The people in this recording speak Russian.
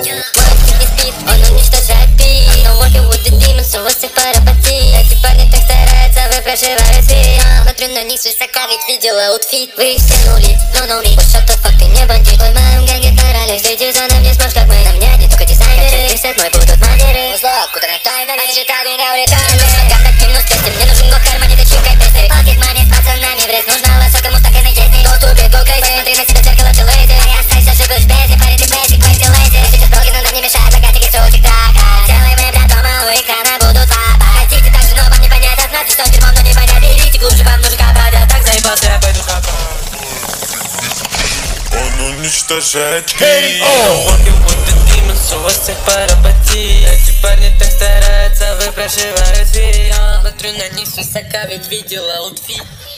не спит, он уничтожает бит. I'm working with the demons, у всех парапати. Эти парни так стараются, выпрашивают свет. Смотрю на них свысока, ведь видела аутфит. Вы их стянули, no no me, shut the fuck, ты не бандит. В моем ганге старались, выйти за нам не сможешь, как мы. На мне не только дизайнеры, писать мой будут манеры. Узло, куда на таймере, они считают меня улетами. Как так минус 200, мне нужен год в кармане, ты чикай песни. Pocket money с пацанами, в рейс нужна лоса, кому стакан и есть. Go to bed, go crazy, смотри на себя в зеркало, ты лейзи. Я остаюсь, ошибаюсь в бездне, парень, ты basic, quite lazy. Сейчас долги, но нам не мешает, богатики, сутик, так. Делай время дома, у экрана будут папа. Хотите так же, но вам не понятно, знайте, что дерьмом, но не понять. Берите глубже, вам нужен копать, я так заебался, я пойду копать. Он уничтожает бит. Working with the demons, у всех парапати. Эти парни так стараются, выпрашивают свет. Смотрю на них свысока, ведь видела аутфит.